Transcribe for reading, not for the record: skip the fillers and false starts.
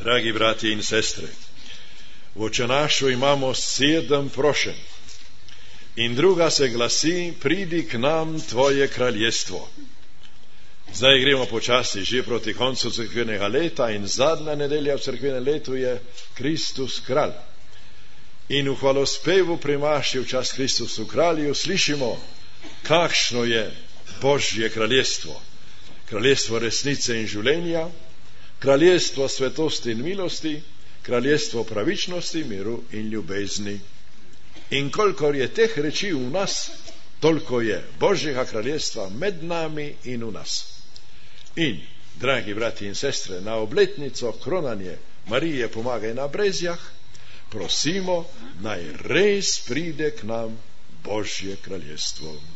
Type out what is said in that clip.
Dragi brati in sestre, v očenašu imamo 7 prošenj in druga se glasi: pridi k nam tvoje kraljestvo. Zdaj gremo počasi že proti koncu cerkvenega leta in zadnja nedelja v cerkvenem letu je Kristus kralj. In v hvalospevu pri maši v čas Kristusu kralju slišimo, kakšno je Božje kraljestvo. Kraljestvo resnice in življenja, kraljestvo svetosti in milosti, kraljestvo pravičnosti, miru in ljubezni. In kolikor je teh reči v nas, toliko je Božjega kraljestva med nami in v nas. In, dragi brati in sestre, na obletnico kronanje Marije Pomagaj na Brezjah prosimo, naj res pride k nam Božje kraljestvo.